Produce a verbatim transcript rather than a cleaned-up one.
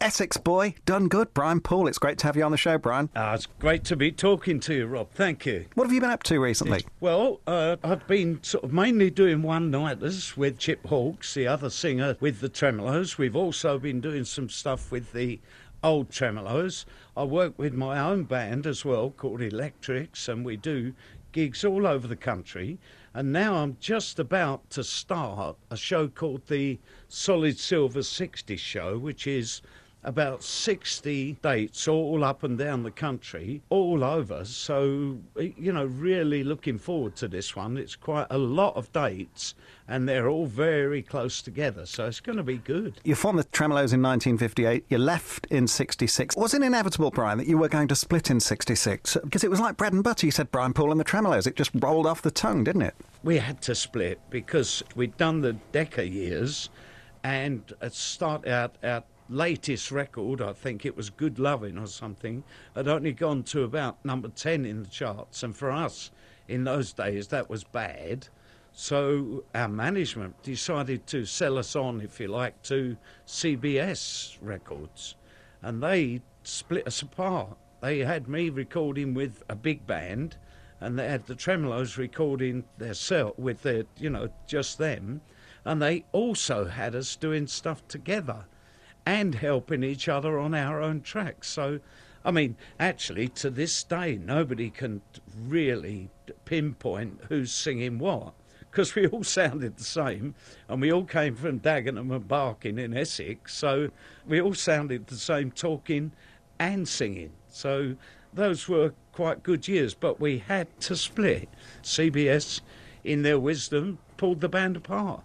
Essex boy, done good, Brian Poole. It's great to have you on the show, Brian. Ah, it's great to be talking to you, Rob. Thank you. What have you been up to recently? Well, uh, I've been sort of mainly doing one-nighters with Chip Hawkes, the other singer with the Tremeloes. We've also been doing some stuff with the old Tremeloes. I work with my own band as well called Electrics, and we do gigs all over the country. And now I'm just about to start a show called the Solid Silver sixty Show, which is about sixty dates all up and down the country, all over. So, you know, really looking forward to this one. It's quite a lot of dates, and they're all very close together, so it's going to be good. You formed the Tremeloes in nineteen fifty-eight, you left in sixty-six. Was it inevitable, Brian, that you were going to split in sixty-six? Because it was like bread and butter. You said Brian Poole and the Tremeloes. It just rolled off the tongue, didn't it? We had to split because we'd done the Decca years, and it started out our latest record, I think it was Good Loving or something, had only gone to about number ten in the charts, and for us in those days that was bad. So our management decided to sell us on, if you like, to C B S Records, and they split us apart. They had me recording with a big band, and they had the Tremeloes recording their self with their, you know, just them, and they also had us doing stuff together and helping each other on our own tracks. So, I mean, actually, to this day, nobody can really pinpoint who's singing what, because we all sounded the same, and we all came from Dagenham and Barking in Essex, so we all sounded the same talking and singing. So those were quite good years, but we had to split. C B S, in their wisdom, pulled the band apart.